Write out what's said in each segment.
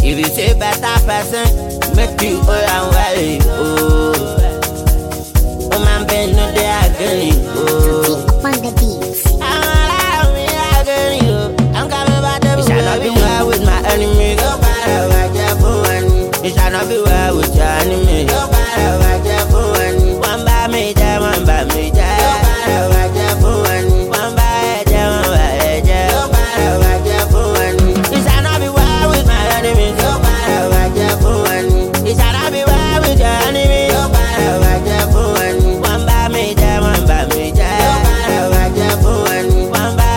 If you say better person, make you all and well. Oh man, Ben, no they agree. Deep on the beats. I'm coming back to. It shall not be well with my enemy. Go para waja. It shall not be well with your enemy. Go para waja. One by me, one by me. Go para waja. One by me, go para waja. It shall not be well with my enemy. Go para waja. It shall not be well with your enemy. Go para waja. One by me, one by me. Go para waja. One by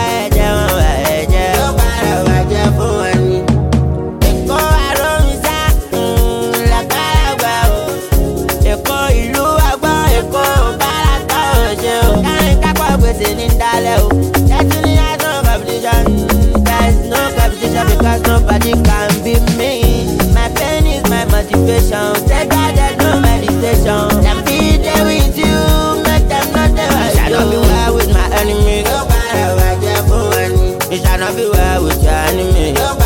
because nobody can be me. My pain is my motivation. Take God, there's no meditation. Them be there with you, make them not there with you. It shall not be well with my enemy. It shall not be well with your enemy.